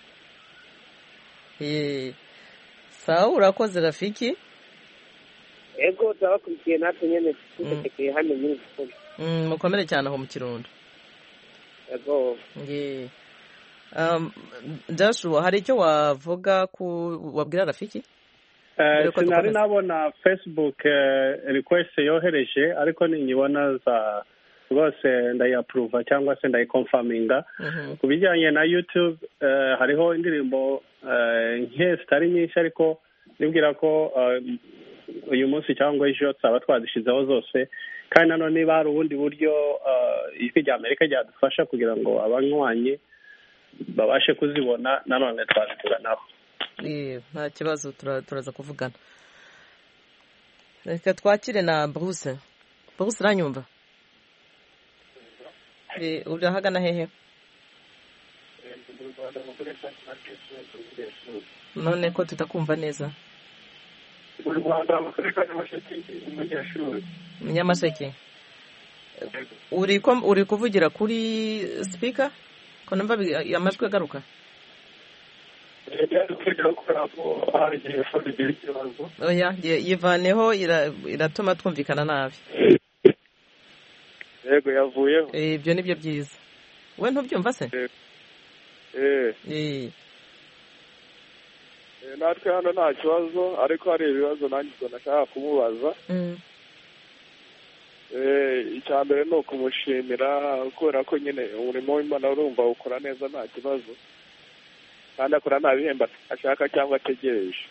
Eh sawa urakoze Rafiki. Ego twabakurikiye natwe nyene tutekeye hano muri Burundi. Mm mukomere cyane aho mu Kirundo. Ego. Nge Um, Joshua hari icyo wavuga ku wabwira Rafiki? Eh sinari nabona Facebook request yohereje ariko ninyibona za rwose ndayiapprove cyangwa se ndayiconfirminga. Kubijyanye na YouTube hariho indirimbo nke zitari nyinshi ariko nibwira ko uyu munsi cyangwa ejo tsaba twazishizeho zose kandi nano niba hari ubundi buryo ijwi rya Amerika ryadufasha kugira ngo abanywanyi babashe kuzibona nanone twaziguranaho. Eh nta kibazo turaza kuvugana. Reka twakire na Bruce. Bruce ranyumva? Eh urahagana hehe? None ko tutakumva neza. Mu Rwanda mu karere ka Nyamasheke. Nyamasheke. Uri ko uri kuvugira kuri speaker? Ko numva amajwi agaruka? Oya yivaneho iratuma twumvikana nabi. Yego yavuyeho. Eh ibyo nibyo byiza. We ntubyumva se? Eh. Eh. Natwe hano nta kibazo ariko hari ibibazo nanjye nashaka kumubaza. Mm. Eh icyambere no kumushimira kubera ko nyine umurimo w'Imana urumva ukora neza nta kibazo. Kandi akora nta bihemba ashaka cyangwa ategereje.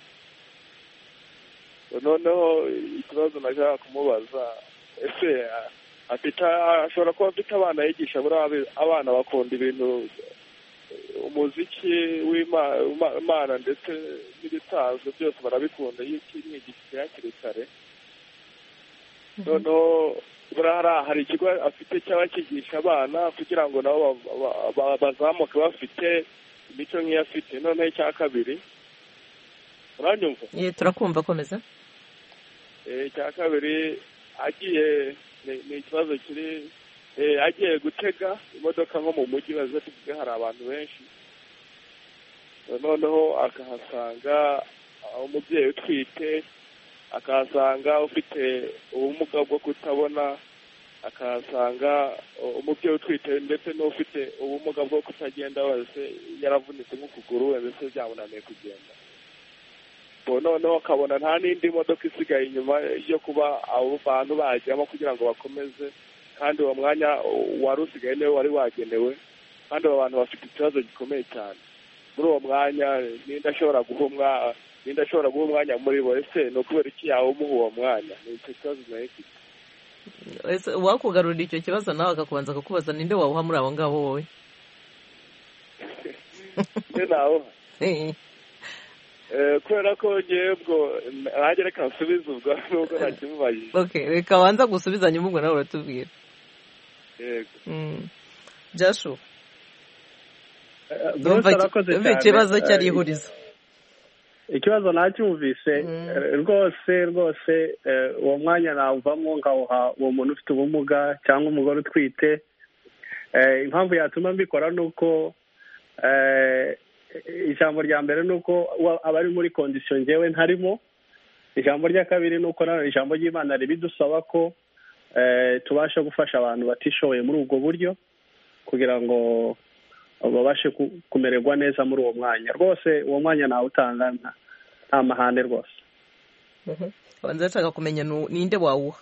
Noneho ikibazo nashaka kumubaza ese afite ashobora kuba afite abana yigisha buri abana bakunda ibintu umuziki w'Imana ndetse n'ibisanzwe byose barabikunda y'ikimwigisha hakiri kare. Noneho burara hari ikigo afite cyaba kigisha abana kugira ngo nabo bazamuke bafite imico nk'iyo afite. Noneho icya kabiri uranyumva? Ye turakumva komeza. Eh icya kabiri agiye ni ikibazo kiri agiye gutega imodoka nko mu mujyi baza tuvuge hari abantu benshi noneho akahasanga umubyeyi utwite, akahasanga ufite ubumuga bwo kutabona, akahasanga umubyeyi utwite ndetse n'ufite ubumuga bwo kutagenda wese yaravunitse nk'ukuguru we ndetse byamunaniye kugenda. Noneho akabona nta n'indi modoka isigaye inyuma yo kuba abo bantu bajyamo kugira ngo bakomeze, kandi uwo mwanya wari usigaye niwe wari wagenewe, kandi abo bantu bafite ikibazo gikomeye cyane. Muri uwo mwanya ninde ashobora guha ninde ashobora guha umwanya muri bo? Ese ni ukubera iki yawe umuha uwo mwanya? Ni icyo kibazo nayo ifite. Ese wakugarurira icyo kibazo nawe akakubanza akakubaza ninde wawuha muri abo ngabo wowe? Nde nawe kubera ko ngewe ubwo nanjye reka nsubize ubwo nubwo ntakimubajije. Okay, reka wanza gusubiza nyuma ubwo nawe uratubwira. Yego. Jashu. Umva ikibazo cyari ihurizo. Ikibazo nacyumvise rwose rwose uwo mwanya nawuvamo nkawuha uwo muntu ufite ubumuga cyangwa umugore utwite. Impamvu yatuma mbikora ni uko ijambo rya mbere ni uko aba ari muri kondisiyo ngewe ntarimo. Ijambo rya kabiri ni uko nanone ijambo ry'Imana ribidusaba ko tubasha gufasha abantu batishoboye muri ubwo buryo kugira ngo babashe kumererwa neza muri uwo mwanya. Rwose uwo mwanya nawutanga nta mahane rwose. Wanza nshaka kumenya ninde wawuha?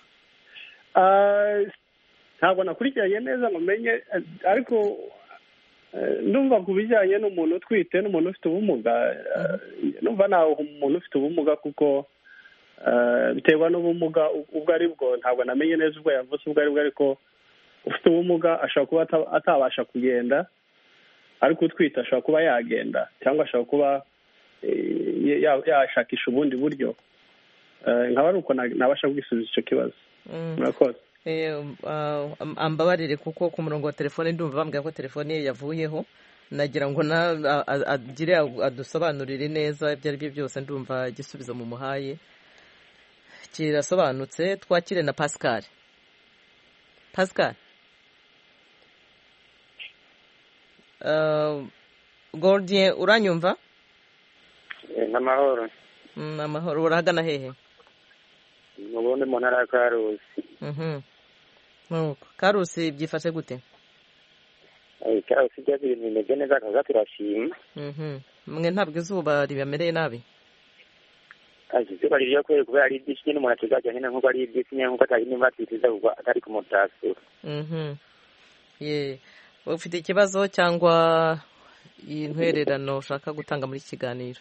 Ntabwo nakurikiranye neza ngo menye, ariko ndumva ku bijyanye n'umuntu utwite n'umuntu ufite ubumuga, numva nawe umuntu ufite ubumuga kuko biterwa n'ubumuga ubwo ari bwo. Ntabwo namenye neza ubwo yavuze ubwo ari bwo, ariko ufite ubumuga ashobora kuba atabasha kugenda, ariko utwite ashobora kuba yagenda cyangwa ashobora kuba yashakisha ubundi buryo. Nkaba ari uko nabasha kwisubiza icyo kibazo. Murakoze. Ambabarire kuko ku murongo wa telefone ndumva bambwira ko telefone ye yavuyeho, nagira ngo agire adusobanurire neza ibyo ari byo byose. Ndumva igisubizo mu muhaye kirasobanutse. Twakire na Pascal. Pascal. Gordien, uranyumva? Namahoro. Namahoro. Urahagana hehe? Mubundi mu ntara ya Karusi. Mhm. Nuko Karusi byifashe gute? Eh, Karusi bya bintu bimeze neza kaza turashima. Mhm. Mwe ntabwo izuba ribamereye nabi? Aje izuba ririyo kwere kubera ari byinshi nyine umuntu atuzajya nyine nkuko ari byinshi nyine nkuko atari nimba twitiza kuko atari ku mutaso. Mhm. Ye. Ufite ikibazo cyangwa intwererano ushaka gutanga muri kiganiro?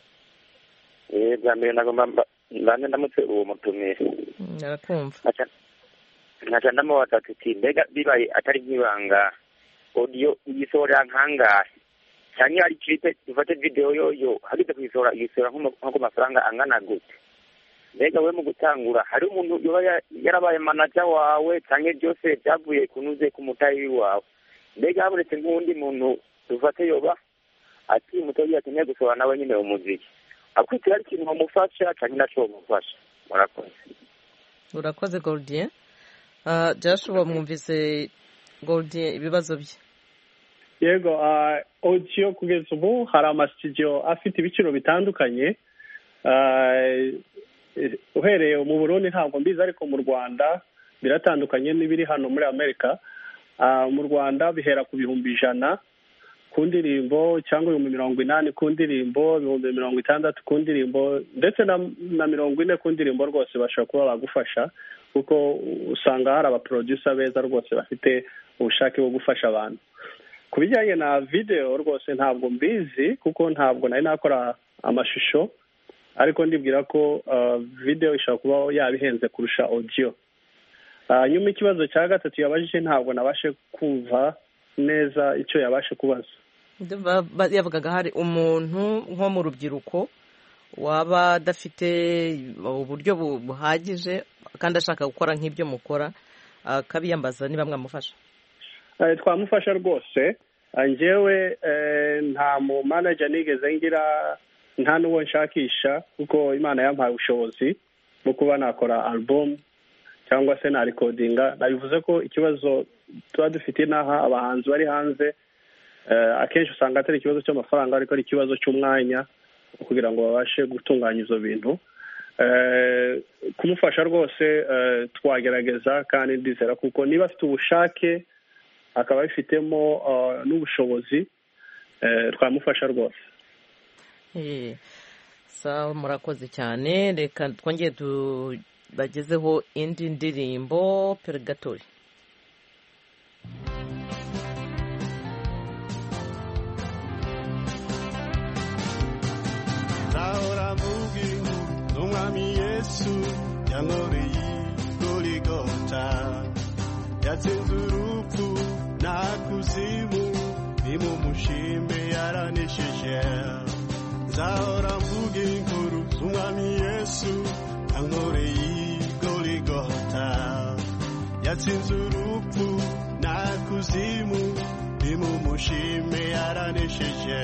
Eh, bwa mbere nagomba mbane ndamutse uwo mutumire. Narakumva. Acha nacha ndamo watatuti mbega bibaye atari nkibanga audio igisora nkanga cyane ari clip ufate video yoyo hagite kwisora igisora nko mafaranga angana gute? Mbega we mu gutangura hari umuntu yoba yarabaye manager wawe cyane byose byavuye kunuze ku mutayi wawe? Mbega habonetse nk'undi muntu ufate yoba ati mutoyi akeneye gusora nawe nyine umuziki akwitira ikintu bamufasha cyane naco bamufasha? Murakoze. Urakoze Gordien. Uh, Joshua mwumvise Gordien ibibazo bye? Yego, uh, audio kugeza ubu hari amastudio afite ibiciro bitandukanye. Uh, uhereye mu Burundi ntabwo mbizi, ariko mu Rwanda biratandukanye n'ibiri hano muri Amerika. Uh, mu Rwanda bihera ku bihumbi ijana ku ndirimbo cyangwa ibihumbi mirongo inani ku ndirimbo, ibihumbi mirongo itandatu ku ndirimbo, ndetse na, na mirongo ine ku ndirimbo. Rwose bashobora kuba bagufasha kuko usanga hari abaproducer beza rwose bafite ubushake bwo gufasha abantu. Ku bijyanye na video rwose ntabwo mbizi kuko ntabwo nari nakora amashusho, ariko ndibwira ko uh, video ishobora kuba yabihenze kurusha audio. Uh, nyuma ikibazo cya gatatu yabajije ntabwo nabashe kumva neza icyo yabashe kubaza. Yavugaga hari umuntu nko mu rubyiruko waba adafite uburyo buhagije kandi ashaka gukora nk'ibyo mukora, akabiyambaza niba mwamufasha. Uh, twamufasha rwose. Njyewe uh, nta mu manager nigeze ngira, nta n'uwo nshakisha kuko Imana yampaye ubushobozi bwo kuba nakora album cyangwa se na recordinga. Nabivuze ko ikibazo tuba dufite naha abahanzi bari hanze akenshi usanga atari ikibazo cy'amafaranga ariko ari ikibazo cy'umwanya kugira ngo babashe gutunganya izo bintu. Kumufasha rwose twagerageza kandi ndizera kuko niba afite ubushake akaba abifitemo n'ubushobozi twamufasha rwose. sawa murakoze cyane, reka twongere tubagezeho indi ndirimbo Purgatory. Zahora mvuga n'umwami Yesu yankoreye Goligota, yatsinze urupfu na kuzimu, nimumushime yaranesheje. Zahora mvuga inkuru z'umwami Yesu yankoreye Goligota, yatsinze urupfu na kuzimu, nimumushime yaranesheje.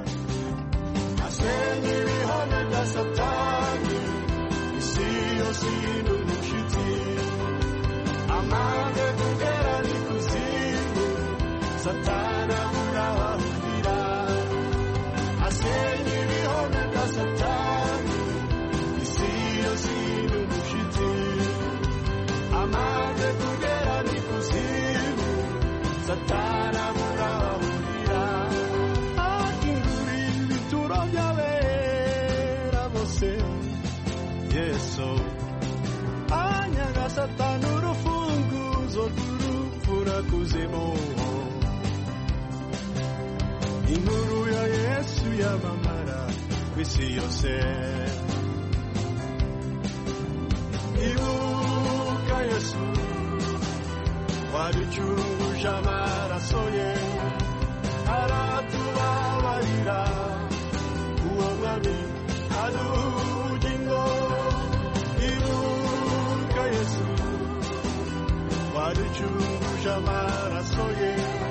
Asenye ibihano bya Satani, isi yose n'umushitsi, amande kugera n'ikuzimu, Satani urahahurira. Asenye ibihano bya Satani, isi yose n'umushitsi, amande kugera n'ikuzimu, Satani urahahurira. Yesu anyaga Satani urufunguzo rw'urupfu na kuzimu. Inkuru ya Yesu yamamara kw'isi yose. Ibuka Yesu waducunguje amaraso ye, aratubabarira. Uwo mwami adugingo. Ibuka Yesu waducunguje amaraso ye,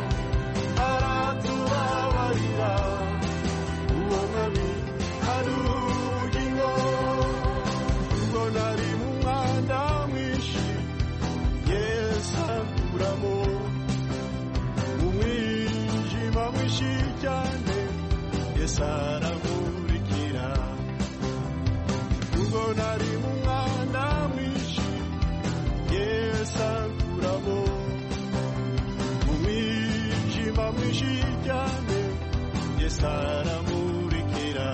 aratubabarira. Uwo mwami adugingo. Ubwo nari mu mwanda mwinshi, Yesu ankuramo. Mu mwijima mwinshi cyane, Yesu aramurikira. Ubwo nari mu mwanda mwinshi, Yesu ankuramo. Mu mwijima mwinshi cyane, Yesu aramurikira.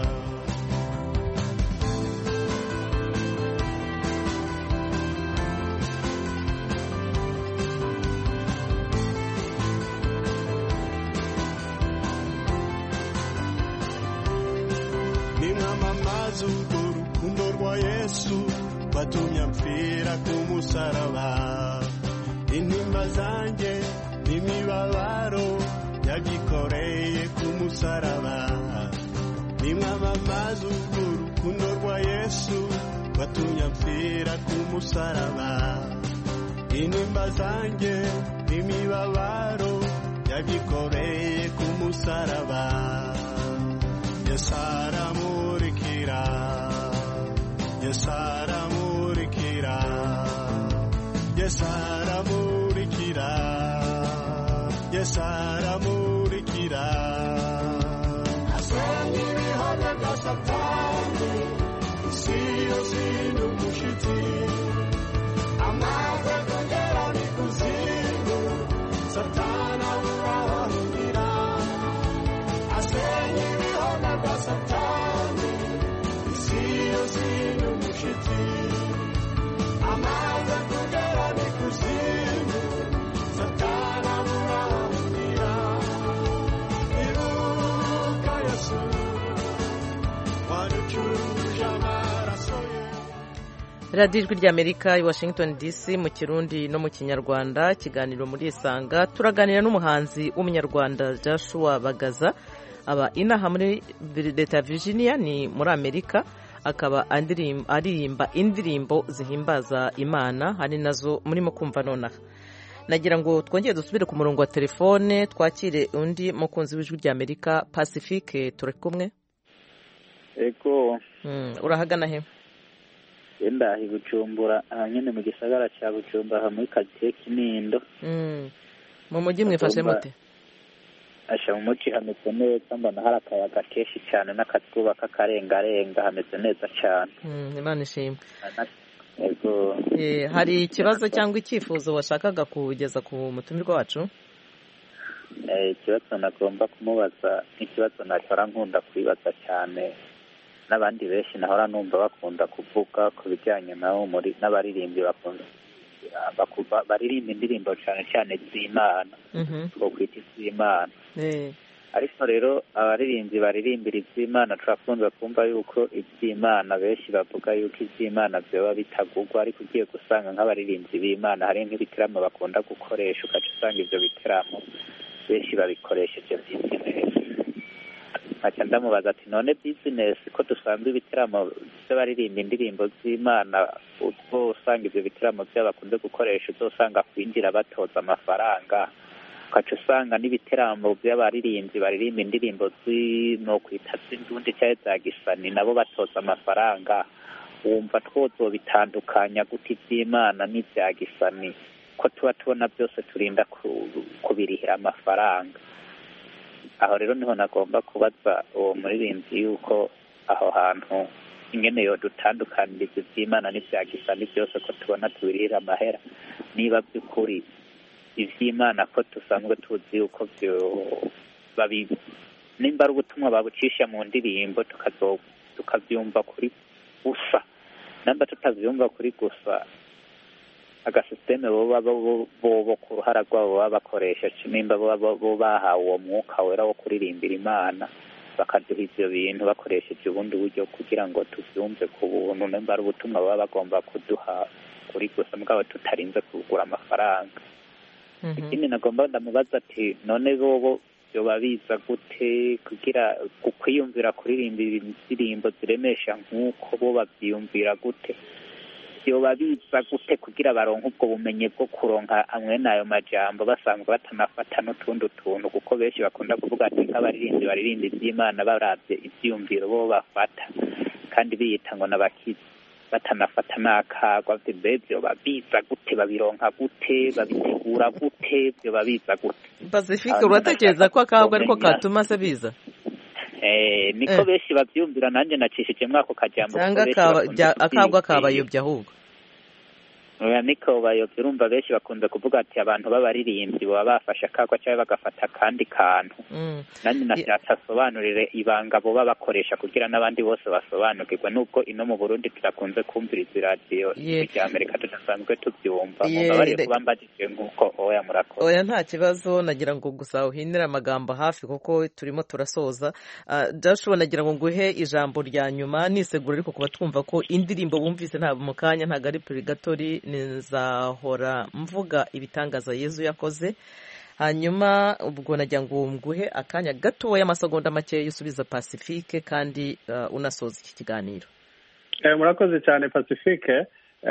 Nimwamamaza urwo rukundo rwa Yesu, watumye mpfira ku musaraba. Intimba zanjye n'imibabaro yagikoreye ku musaraba. Nimwamamaza urwo rukundo rwa Yesu, watumye mpfira ku musaraba. Intimba zanjye n'imibabaro yagikoreye ku musaraba. Yesu aramurikira, Yesu aramurikira, Yesu aramurikira, Yesu aramurikira. Asenye ibihano bya Satani, isi yose n'umushitsi, amaze kugera n'ikuzimu, Satani urahahurira. Asenye ibihano bya Satani, isi yose n'umushitsi, amaze kugera n'ikuzimu, Satani urahahurira. Ibuka Yesu waducunguje amaraso ye. radiyo ijwi ry'Amerika i Washington D C mu Kirundi no mu Kinyarwanda. Ikiganiro muri Isanga, turaganira n'umuhanzi w'umunyarwanda Joshua Bagaza, aba inaha muri leta ya Virginia ni muri Amerika. Akaba aririmba indirimbo zihimbaza Imana, hari nazo murimo kumva nonaha. Nagira ngo twongere dusubire ku murongo wa telefone twakire undi mukunzi w'ijwi ry'Amerika, Pacifique. Turi kumwe? Ego. Mm, urahagana he? Enda hi Bujumbura, nyine mu gisagara cya Bujumbura, muri quartier Kinindo. Mm. Mu mujyi mwifashe mute? asha mu muci hameze neza mbona hari akayaga kenshi cyane n'akazuba k'akarengarenga hameze neza cyane. Imana ishimwe. Yego. Eh, hari ikibazo cyangwa icyifuzo washakaga kugeza ku mutumirwa wacu? Eh, ikibazo nagomba kumubaza ikibazo nakora nkunda kwibaza cyane n'abandi benshi nahora numva bakunda kuvuga ku bijyanye naho muri n'abaririmbyi bakunda bakuba baririmba indirimbo cyane cyane z'Imana ngo kwita iz'Imana. Ariko rero abaririmbyi baririmbira iz'Imana turakunze kumva yuko iby'Imana benshi bavuga yuko iby'Imana byoba bitagugwa, ariko ugiye gusanga nk'abaririmbyi b'Imana hari nk'ibiteramo bakunda gukoresha ukaca usanga ibyo biteramo benshi babikoresheje bizinesi. Nkaca ndamubaza ati none bizinesi ko dusanzwe ibiteramo by'abaririmba indirimbo z'Imana ubwo usanga ibyo biteramo by'abakunze gukoresha uzosanga kwinjira batoza amafaranga, ukaca usanga n'ibiteramo by'abaririmbyi baririmba indirimbo zino kwita z'indundi cyangwa za gisani nabo batoza amafaranga. Wumva twozobitandukanya gute iby'Imana n'ibya gisani ko tuba tubona byose turinda kubirihira amafaranga? Aho rero niho nagomba kubaza uwo muririmbyi yuko aho hantu ingene yo dutandukaniriza iby'Imana n'ibya gisani byose ko tubona tubirihira amahera, niba by'ukuri iby'Imana ko dusanzwe tuzi yuko byo babi nimba ari ubutumwa babucisha mu ndirimbo tukabyumva kuri gusa, namba tutabyumva kuri gusa agasisteme boba bo ku ruhara rwabo baba bakoresha nimba bo bahawe uwo mwuka wera wo kuririmbira Imana bakaduha ibyo bintu bakoresheje ubundi buryo kugira ngo tubyumve ku buntu, nimba ari ubutumwa baba bagomba kuduha kuri gusa mugabo tutarinze kugura amafaranga. Ikindi nagomba ndamubaza ati none bobo byoba biza gute kugira kwiyumvira kuririmba indirimbo ziremesha nk'uko bo babyiyumvira gute? Byoba biza gute kugira baronke ubwo bumenyi bwo kuronka amwe n'ayo majambo basanzwe batanafata n'utundi tuntu, kuko benshi bakunda kuvuga ati nk'abaririmbyi baririmba iby'Imana baravye ivyiyumviro bo bafata kandi biyita ngo n'abakizi batanafata n'akagwa. Byoba biza gute, babironka gute, babitegura gute, byoba biza gute? Pacifique, uratekereza ko akagwa ariko katuma se biza? Eh, niko benshi babyumvira, nanjye nacishije mwako kajambo akagwa kabayobya ahubwo. Oya, niko bayobya. Urumva benshi bakunze kuvuga ati abantu b'abaririmbyi baba bafashe akagwa cyangwa bagafata kandi kantu. Nanjye nashatse asobanurire ibanga bo bakoresha kugira n'abandi bose basobanukirwe, nubwo ino mu Burundi turakunze kumviriza iradiyo ya Amerika tudasanzwe tubyumva. Mubabariye kuba mbajije nk'uko oya murakoze. Oya, nta kibazo, nagira ngo gusa uhinire amagambo hafi kuko turimo turasoza. Joshua, nagira ngo nguhe ijambo rya nyuma nisegura, ariko kuba twumva ko indirimbo bumvise nta mu kanya ntago ari purgatori, nzahora mvuga ibitangaza Yezu yakoze. Hanyuma ubwo nagira ngo nguhe akanya gatoya amasegonda make yusubiza Pacifique kandi uh, unasoza iki kiganiro. Eh, murakoze cyane Pacifique.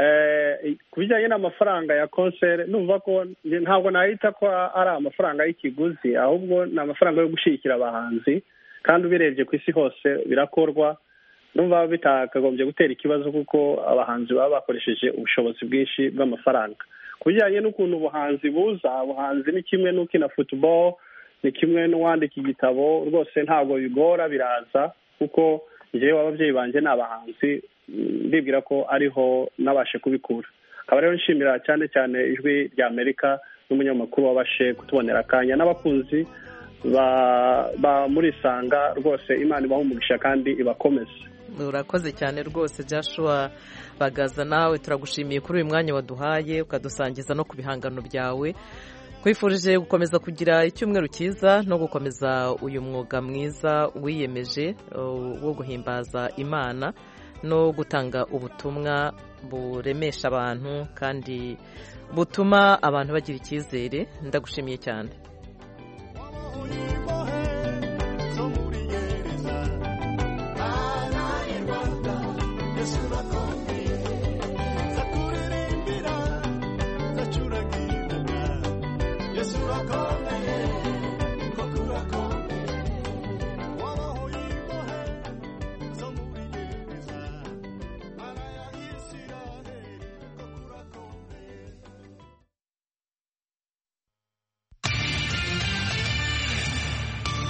Eh, kubijyanye n'amafaranga ya concert numva ko ntabwo nahita ko ari amafaranga y'ikiguzi, ahubwo ni amafaranga yo gushikira abahanzi, kandi ubirebye ku isi hose birakorwa. Numva bitakagombye gutera ikibazo kuko abahanzi baba bakoresheje ubushobozi bwinshi bw'amafaranga. Kubijyanye n'ukuntu ubuhanzi buza, ubuhanzi ni kimwe n'ukina football, ni kimwe n'uwandika igitabo, rwose ntabwo bigora, biraza kuko njyewe ababyeyi banjye ni abahanzi, ndibwira ko ariho nabashe kubikura. Akaba rero nshimira cyane cyane ijwi rya Amerika n'umunyamakuru wabashe kutubonera akanya, n'abakunzi ba, ba muri Sanga, rwose Imana ibahe umugisha kandi ibakomeze. Urakoze cyane rwose Joshua Bagaza, nawe turagushimiye kuri uyu mwanya waduhaye ukadusangiza no ku bihangano byawe. Kwifurije gukomeza kugira icyumweru cyiza no gukomeza uyu mwuga mwiza wiyemeje wo guhimbaza Imana no gutanga ubutumwa buremesha abantu kandi butuma abantu bagira icyizere. Ndagushimiye cyane.